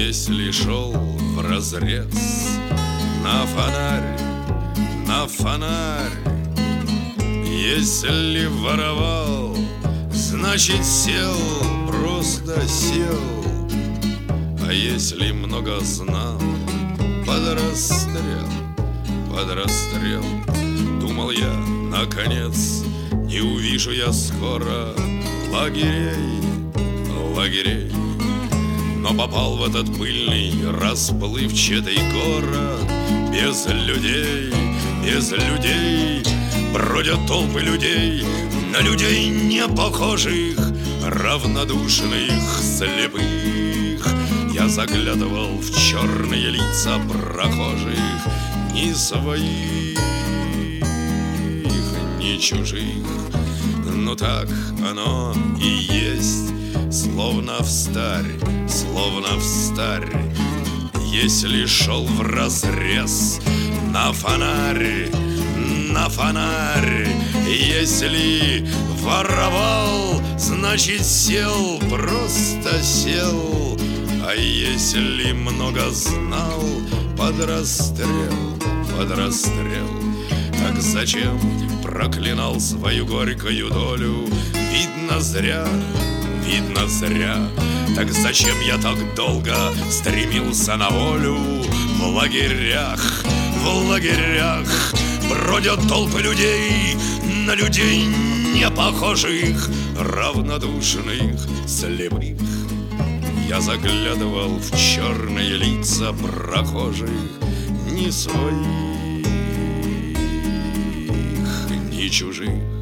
Если шел вразрез на фонарь, на фонарь, если воровал, значит сел, просто сел. А если много знал, под расстрел, под расстрел. Думал я, наконец, не увижу я скоро лагерей, лагерей. Но попал в этот пыльный, расплывчатый город. Без людей, без людей. Бродят толпы людей, на людей не похожих, равнодушных, слепых. Я заглядывал в черные лица прохожих, ни своих, ни чужих. Но так оно и есть, словно встарь, словно встарь. Если шел вразрез на фонарь, на фонарь, если воровал, значит сел, просто сел. А если много знал, под расстрел, под расстрел. Так зачем проклинал свою горькую долю? Видно зря, видно зря. Так зачем я так долго стремился на волю? В лагерях, в лагерях бродят толпы людей, на людей не похожих, равнодушных, слепых. Я заглядывал в черные лица прохожих, ни своих, ни чужих.